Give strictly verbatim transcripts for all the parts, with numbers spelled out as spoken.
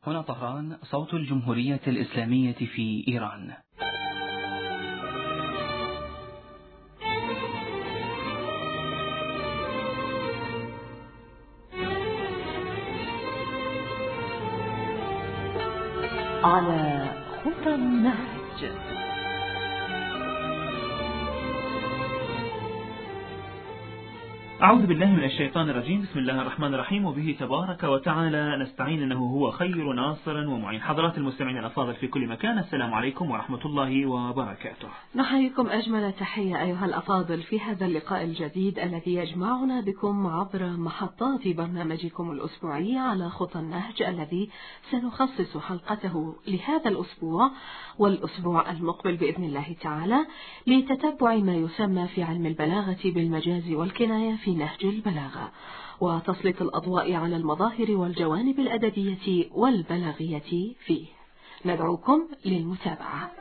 هنا طهران، صوت الجمهورية الإسلامية في إيران. على خطى النهج. أعوذ بالله من الشيطان الرجيم. بسم الله الرحمن الرحيم، وبه تبارك وتعالى نستعين، إنه هو خير ناصر ومعين. حضرات المستمعين الأفاضل في كل مكان، السلام عليكم ورحمة الله وبركاته. نحييكم أجمل تحية أيها الأفاضل في هذا اللقاء الجديد الذي يجمعنا بكم عبر محطات برنامجكم الأسبوعي على خطى النهج، الذي سنخصص حلقته لهذا الأسبوع والأسبوع المقبل بإذن الله تعالى لتتبع ما يسمى في علم البلاغة بالمجاز والكناية في نهج البلاغة، وتسليط الأضواء على المظاهر والجوانب الأدبية والبلاغية فيه. ندعوكم للمتابعة.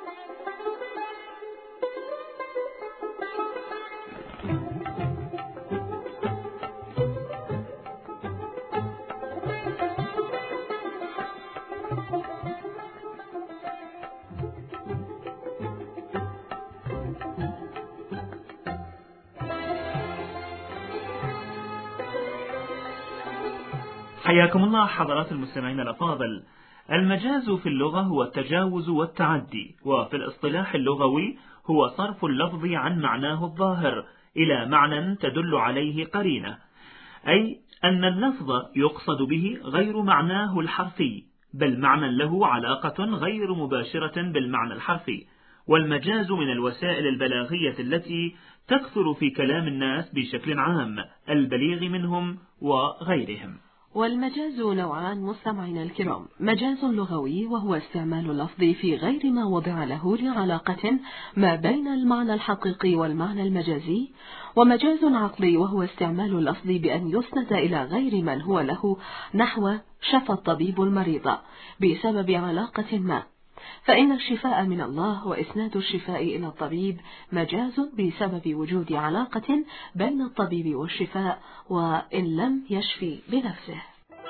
حياكم الله حضرات المستمعين الأفاضل. المجاز في اللغة هو التجاوز والتعدي، وفي الاصطلاح اللغوي هو صرف اللفظ عن معناه الظاهر إلى معنى تدل عليه قرينة، أي أن اللفظ يقصد به غير معناه الحرفي، بل معنى له علاقة غير مباشرة بالمعنى الحرفي. والمجاز من الوسائل البلاغية التي تكثر في كلام الناس بشكل عام، البليغ منهم وغيرهم. والمجاز نوعان مستمعينا الكرام: مجاز لغوي وهو استعمال اللفظ في غير ما وضع له لعلاقة ما بين المعنى الحقيقي والمعنى المجازي، ومجاز عقلي وهو استعمال اللفظ بأن يسند إلى غير من هو له، نحو شفى الطبيب المريض بسبب علاقة ما، فإن الشفاء من الله، وإسناد الشفاء إلى الطبيب مجاز بسبب وجود علاقة بين الطبيب والشفاء وإن لم يشفي بنفسه.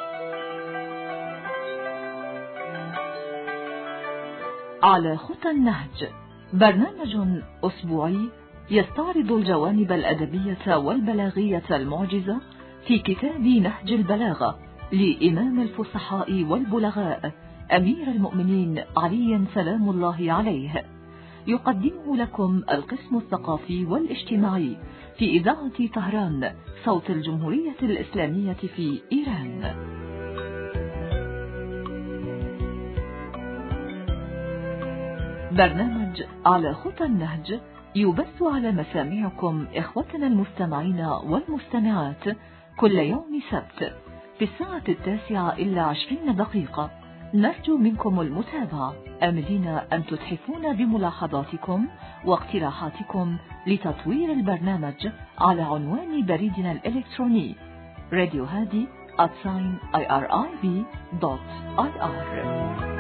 على خطى النهج، برنامج أسبوعي يستعرض الجوانب الأدبية والبلاغية المعجزة في كتاب نهج البلاغة لإمام الفصحاء والبلغاء أمير المؤمنين علي سلام الله عليه. يقدمه لكم القسم الثقافي والاجتماعي في إذاعة طهران، صوت الجمهورية الإسلامية في إيران. برنامج على خطى النهج يبث على مسامعكم إخوتنا المستمعين والمستمعات كل يوم سبت في الساعة التاسعة إلا عشرين دقيقة. نرجو منكم المتابعة، آملين أن تتحفون بملاحظاتكم واقتراحاتكم لتطوير البرنامج على عنوان بريدنا الإلكتروني راديو هادي آت آي آر آي بي دوت آي آر.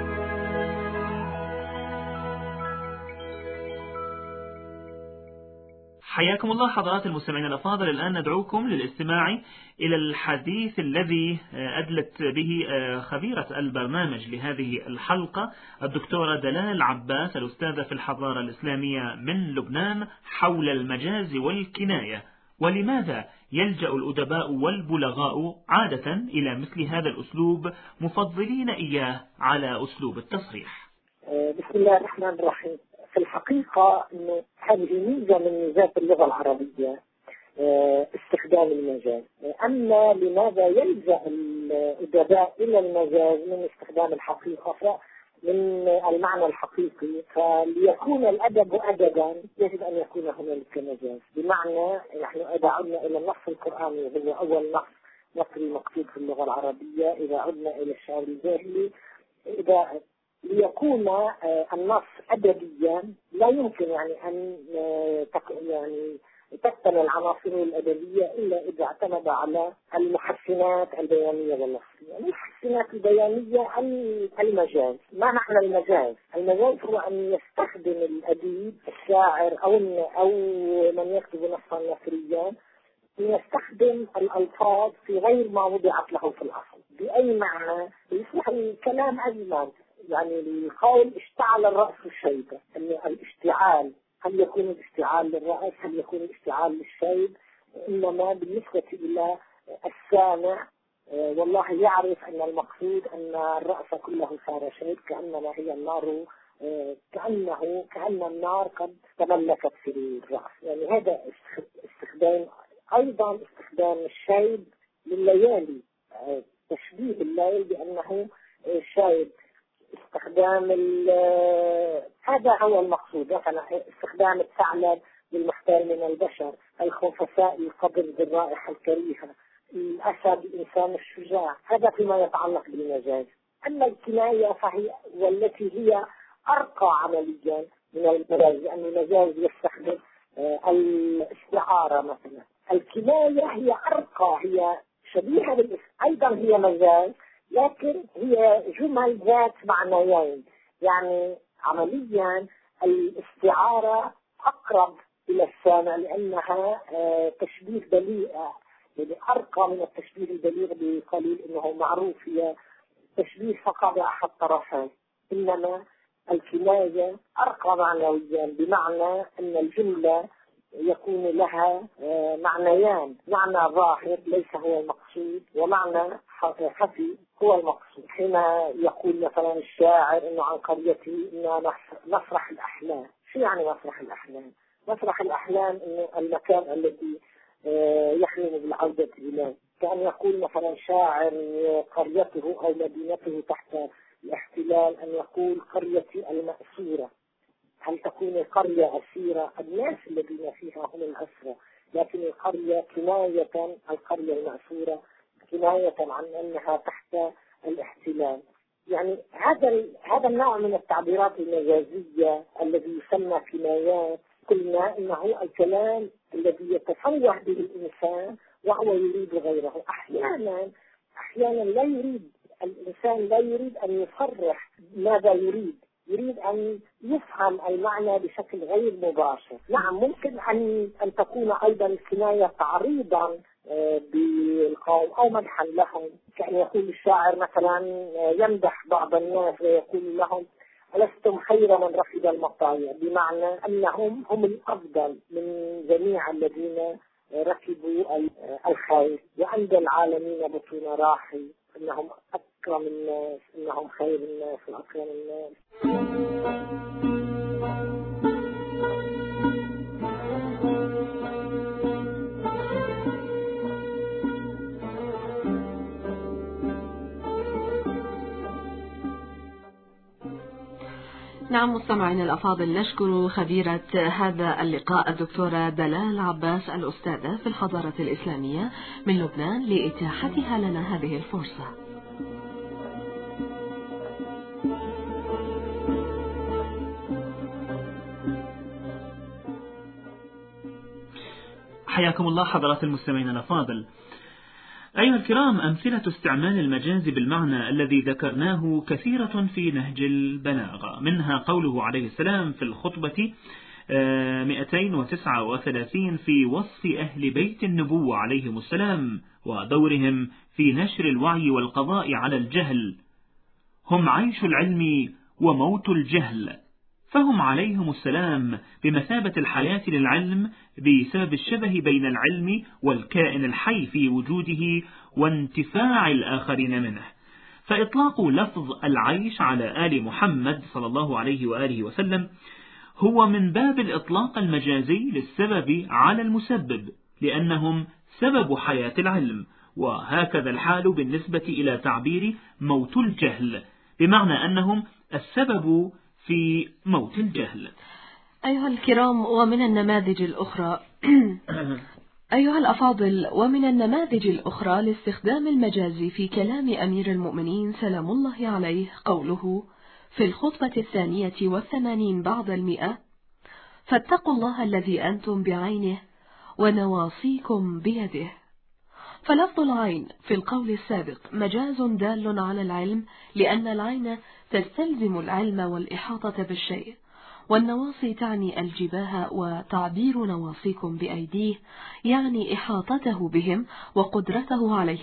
حياكم الله حضرات المستمعين الأفاضل. الآن ندعوكم للاستماع إلى الحديث الذي أدلت به خبيرة البرنامج لهذه الحلقة الدكتورة دلال عباس، الأستاذة في الحضارة الإسلامية من لبنان، حول المجاز والكناية، ولماذا يلجأ الأدباء والبلغاء عادة إلى مثل هذا الأسلوب مفضلين إياه على أسلوب التصريح. بسم الله الرحمن الرحيم. في الحقيقة أن هذه ميزة من ميزات اللغة العربية، استخدام المجاز. أما لماذا يلجأ الأدباء إلى المجاز من استخدام الحقيقة من المعنى الحقيقي؟ فليكون الأدب أدبا يجب أن يكون هنالك مجاز، بمعنى نحن إذا عدنا إلى النص القرآني وهو أول نص نصري مكتوب في اللغة العربية، إذا عدنا إلى الشعر الجاهلي، إذا ليكون النص أدبيا لا يمكن يعني أن يعني تقتنع العناصر الأدبية إلا إذا اعتمد على المحسنات البيانية واللفظية. المحسنات البيانية المجاز. ما معنى المجاز؟ المجاز هو أن يستخدم الأديب الشاعر أو أو من يكتب نصا نثريا أن يستخدم الألفاظ في غير ما وضعت له في الأصل، بأي معنى يصبح الكلام أجمل. يعني القول اشتعل الرأس شيبة، أن الاشتعال هل يكون الاشتعال للرأس، هل يكون الاشتعال للشيب؟ إنما بالنسبة إلى السامع والله يعرف أن المقصود أن الرأس كله صار شيب، كأنما هي النار، كأنه كأن النار قد تملكت في الرأس. يعني هذا استخدام، أيضا استخدام الشيب لليالي، تشبيه الليل بأنه شيب، استخدام هذا هو المقصود. مثلا استخدام الثعلب للمحتال من البشر، الخنفساء القبر بالرائحة الكريهة، الأسد الإنسان الشجاع، هذا فيما يتعلق بالمجاز. أما الكناية فهي والتي هي أرقى عمليا من المجاز، لأن المجاز يستخدم الاستعارة مثلا. الكناية هي أرقى، هي شبيهة بالاسم، أيضا هي مجاز لكن هي جمل ذات معنيين. يعني عمليا الاستعارة أقرب إلى السامع لأنها تشبيه بليغ، يعني أرقى من التشبيه البليغ بقليل، إنه معروف هي تشبيه فقط أحد طرفين. إنما الكناية أرقى معنويا، بمعنى أن الجملة يكون لها معنيان، معنى ظاهر ليس هو المقصود، ومعنى خفي هو المقصود. حين يقول مثلا الشاعر إنه عن قريتي إنه مسرح الأحلام، شو يعني مسرح الأحلام؟ مسرح الأحلام إنه المكان الذي يحلم بالعودة إليه. كان يقول مثلا شاعر قريته أو مدينته تحت الاحتلال، أن يقول قريتي المأسورة. هل تكون القرية أسيرة؟ الناس الذين فيها هم الأسرى، لكن القرية كناية، القرية المأسورة كناية عن أنها تحت الاحتلال. يعني هذا هذا النوع من التعبيرات المجازية الذي يسمى كنايات، قلنا إنه الكلام الذي يتفوه به الإنسان وهو يريد غيره. أحيانا أحيانا لا يريد الإنسان، لا يريد أن يصرح ماذا يريد، يريد أن يفهم المعنى بشكل غير مباشر. نعم ممكن أن أن تكون أيضا الكناية تعريضا بالقوم أو مدحا لهم، كأن يقول الشاعر مثلا يمدح بعض الناس ويقول لهم ألستم خير من رفض المطايا، بمعنى أنهم هم الأفضل من جميع الذين ركبوا الخير، وعند العالمين بطون راحي، إنهم أكرم الناس، إنهم خير الناس وأكرم الناس. نعم مستمعين الأفاضل، نشكر خبيرة هذا اللقاء الدكتورة دلال عباس الأستاذة في الحضارة الإسلامية من لبنان لإتاحتها لنا هذه الفرصة. حياكم الله حضرات المستمعين الأفاضل. أيها الكرام، أمثلة استعمال المجاز بالمعنى الذي ذكرناه كثيرة في نهج البلاغة، منها قوله عليه السلام في الخطبة مئتين وتسعة وثلاثين في وصف أهل بيت النبوة عليهم السلام ودورهم في نشر الوعي والقضاء على الجهل: هم عيش العلم وموت الجهل، فهم عليهم السلام بمثابة الحياة للعلم بسبب الشبه بين العلم والكائن الحي في وجوده وانتفاع الآخرين منه. فإطلاق لفظ العيش على آل محمد صلى الله عليه وآله وسلم هو من باب الإطلاق المجازي للسبب على المسبب، لأنهم سبب حياة العلم. وهكذا الحال بالنسبة إلى تعبير موت الجهل، بمعنى أنهم السبب في موت الجهل. أيها الكرام، ومن النماذج الأخرى أيها الأفاضل، ومن النماذج الأخرى لاستخدام المجاز في كلام أمير المؤمنين سلام الله عليه قوله في الخطبة الثانية والثمانين بعد المئة: فاتقوا الله الذي أنتم بعينه ونواصيكم بيده. فلفظ العين في القول السابق مجاز دال على العلم، لأن العين تستلزم العلم والإحاطة بالشيء، والنواصي تعني الجباه، وتعبير نواصيكم بأيديه يعني إحاطته بهم وقدرته عليهم.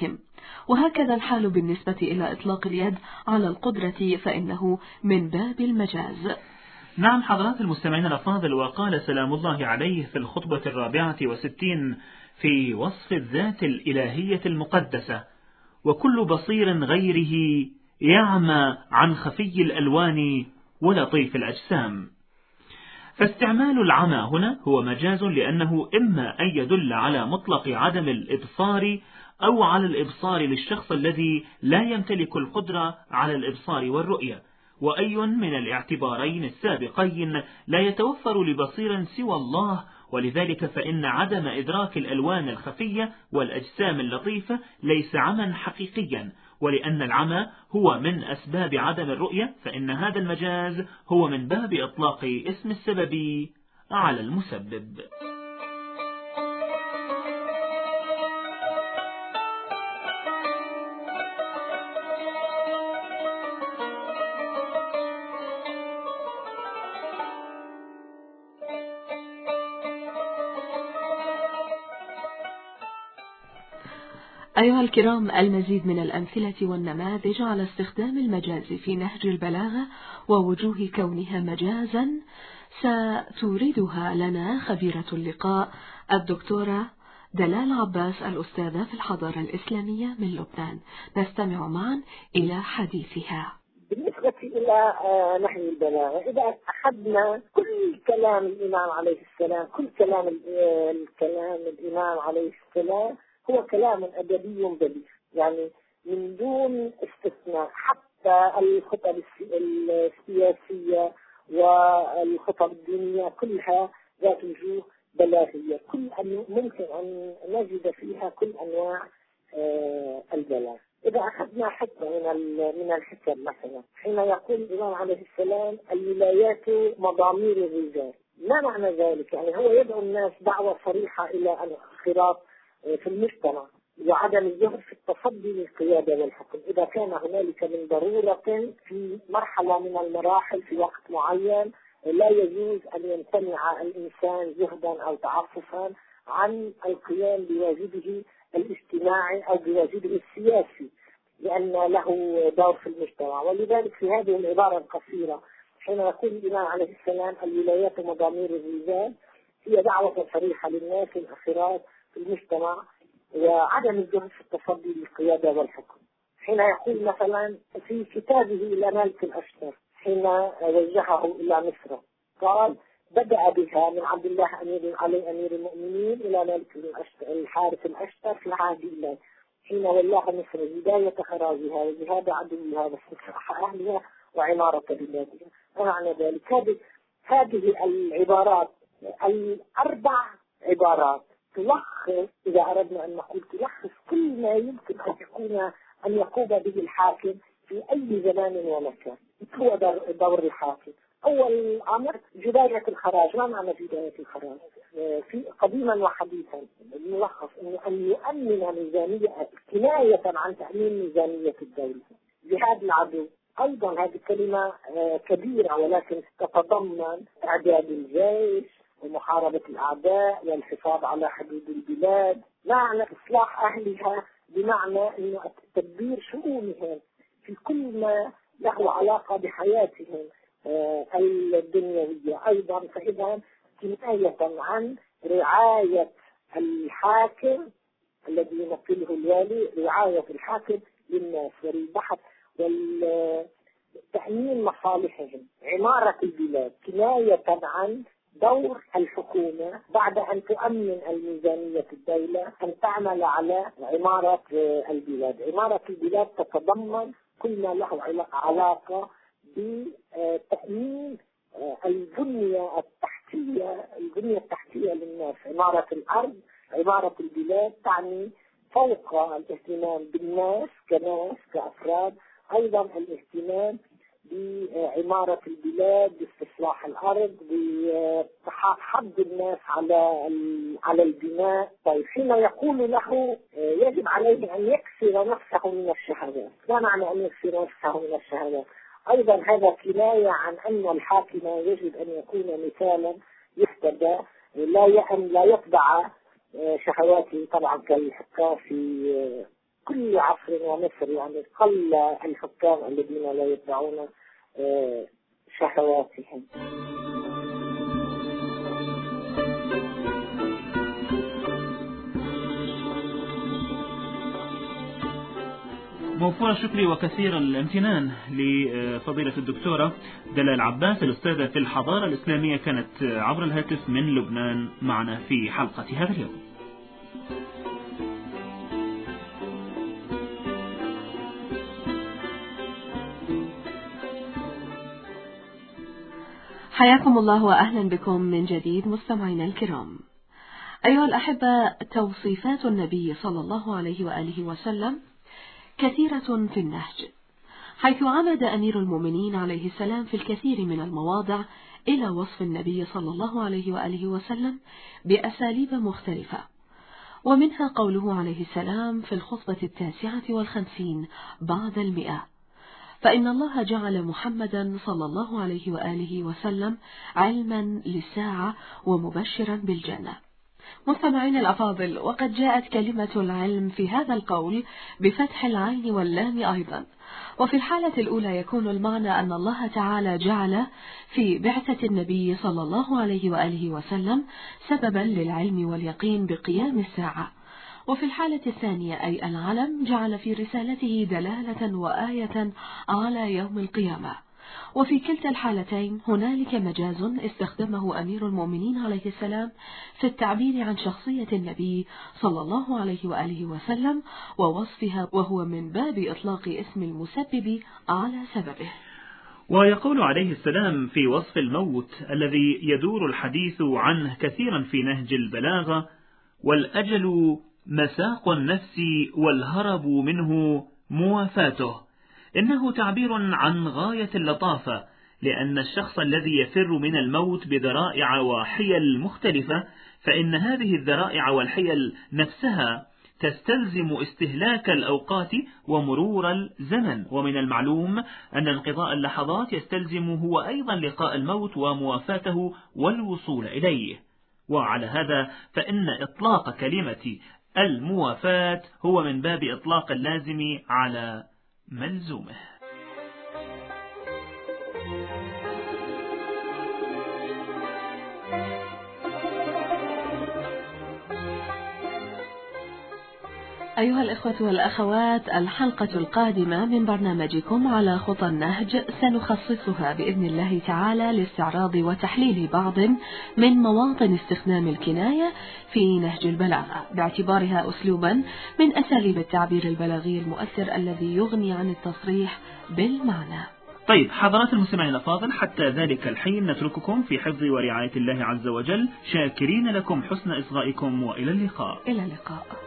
وهكذا الحال بالنسبة إلى إطلاق اليد على القدرة، فإنه من باب المجاز. نعم حضرات المستمعين الأفاضل، وقال سلام الله عليه في الخطبة الرابعة وستين في وصف الذات الإلهية المقدسة: وكل بصير غيره يعمى عن خفي الألوان ولطيف الأجسام. فاستعمال العمى هنا هو مجاز، لأنه إما أن يدل على مطلق عدم الإبصار أو على الإبصار للشخص الذي لا يمتلك القدرة على الإبصار والرؤية، وأي من الاعتبارين السابقين لا يتوفر لبصير سوى الله، ولذلك فإن عدم إدراك الألوان الخفية والأجسام اللطيفة ليس عمى حقيقيا، ولأن العمى هو من أسباب عدم الرؤية، فإن هذا المجاز هو من باب إطلاق اسم السبب على المسبب. أيها الكرام، المزيد من الأمثلة والنماذج على استخدام المجاز في نهج البلاغة ووجوه كونها مجازا ستوردها لنا خبيرة اللقاء الدكتورة دلال عباس، الأستاذة في الحضارة الإسلامية من لبنان. نستمع معا إلى حديثها. بالنسبة إلى نهج البلاغة، إذا أخذنا كل كلام الإمام عليه السلام، كل كلام الكلام الإمام عليه السلام هو كلام أدبي بليغ، يعني من دون استثناء. حتى الخطب السياسية والخطب الدينية كلها ذات وجوه بلاغية، كل أن ممكن أن نجد فيها كل أنواع البلاغ. إذا أخذنا حكمة من من الحكم مثلا، حين يقول الإمام عليه السلام: الولايات مضامير الرجال، ما معنى ذلك؟ يعني هو يدعو الناس دعوة صريحة إلى الانخراط في المجتمع وعدم الجهد في التصدي للقيادة والحكم. إذا كان هنالك من ضرورة في مرحلة من المراحل في وقت معين، لا يجوز أن يمتنع الإنسان جهدا أو تعففا عن القيام بواجبه الاجتماعي أو بواجبه السياسي، لأن له دور في المجتمع. ولذلك في هذه العبارة القصيرة حين يقول الإمام عليه السلام: الولايات مضامير الرجال، هي دعوة صريحة للناس الأخرات في المجتمع وعدم الجهد في التصدي للقيادة والحكم. حين يقول مثلا في كتابه إلى مالك الأشتر حين وجهه إلى مصر، قال: بدأ بها من عبد الله أمير علي أمير المؤمنين إلى مالك الأشتر الحارث الأشتر في العهد الله، حين ولاها مصر بداية خراجها وجهاد عدوها واستفتاح أهلها وعمارة بلادها. ومعنى ذلك هذه هذه العبارات الأربع عبارات تلخص، إذا أردنا أن نقول تلخص كل ما يمكن أن يكون أن يقوم به الحاكم في أي زمان ومكان. هو دور الحاكم. أول أمر جباية الخراج. ما معنى جباية الخراج؟ في قديما وحديثا الملخص أنه أن يؤمن ميزانية، كناية عن تأمين ميزانية الدولة. جهاد العدو أيضا هذه كلمة كبيرة، ولكن تتضمن إعداد الجيش ومحاربة الأعداء والحفاظ على حدود البلاد. معنى إصلاح أهلها بمعنى أنه تدبير شؤونهم في كل ما له علاقة بحياتهم الدنيوية. أيضا فإذا كناية عن رعاية الحاكم الذي يمثله الوالي، رعاية الحاكم للناس والبحث والتأمين مصالحهم. عمارة البلاد كناية عن دور الحكومة بعد أن تؤمن الميزانية الدولة أن تعمل على عمارة البلاد. عمارة البلاد تتضمن كل ما له علاقة بتأمين البنية التحتية البنية التحتية للناس. عمارة الأرض، عمارة البلاد تعني فوق الاهتمام بالناس كناس كأفراد أيضا الاهتمام بعمارة البلاد، باستصلاح الأرض، بحض الناس على على البناء. طيب حين يقول له يجب عليه أن يكسر نفسه من الشهوات، ما معنى أن يكسر نفسه من الشهوات؟ أيضا هذا كناية عن أن الحاكم يجب أن يكون مثالا يهتدى، لا لا يتبع شهواته طبعا كالحكام في كل عصر ومصر يعني قل الحكام الذين لا يتبعون شهواتهم. موفور الشكر وكثير الامتنان لفضيلة الدكتورة دلال عباس الأستاذة في الحضارة الإسلامية، كانت عبر الهاتف من لبنان معنا في حلقة هذا اليوم. حياكم الله وأهلا بكم من جديد مستمعينا الكرام. أيها الأحبة، توصيفات النبي صلى الله عليه وآله وسلم كثيرة في النهج، حيث عمد أمير المؤمنين عليه السلام في الكثير من المواضع إلى وصف النبي صلى الله عليه وآله وسلم بأساليب مختلفة، ومنها قوله عليه السلام في الخطبة التاسعة والخمسين بعد المئة: فإن الله جعل محمدا صلى الله عليه وآله وسلم علما للساعة ومبشرا بالجنة. مستمعين الأفاضل، وقد جاءت كلمة العلم في هذا القول بفتح العين واللام أيضا، وفي الحالة الأولى يكون المعنى أن الله تعالى جعل في بعثة النبي صلى الله عليه وآله وسلم سببا للعلم واليقين بقيام الساعة، وفي الحالة الثانية أي العلم جعل في رسالته دلالة وآية على يوم القيامة. وفي كلتا الحالتين هنالك مجاز استخدمه أمير المؤمنين عليه السلام في التعبير عن شخصية النبي صلى الله عليه وآله وسلم ووصفها، وهو من باب إطلاق اسم المسبب على سببه. ويقول عليه السلام في وصف الموت الذي يدور الحديث عنه كثيرا في نهج البلاغة: والأجل مساق النفس والهرب منه موافاته. إنه تعبير عن غاية اللطافة، لأن الشخص الذي يفر من الموت بذرائع وحيل مختلفة، فإن هذه الذرائع والحيل نفسها تستلزم استهلاك الأوقات ومرور الزمن، ومن المعلوم أن انقضاء اللحظات يستلزم هو أيضا لقاء الموت وموافاته والوصول إليه. وعلى هذا فإن إطلاق كلمة الموافاة هو من باب إطلاق اللازم على ملزومه. أيها الإخوة والأخوات، الحلقة القادمة من برنامجكم على خطى النهج سنخصصها بإذن الله تعالى لاستعراض وتحليل بعض من مواطن استخدام الكناية في نهج البلاغة، باعتبارها أسلوبا من أساليب التعبير البلاغي المؤثر الذي يغني عن التصريح بالمعنى. طيب حضرات المستمعين الأفاضل، حتى ذلك الحين نترككم في حفظ ورعاية الله عز وجل، شاكرين لكم حسن إصغائكم، وإلى اللقاء. إلى اللقاء.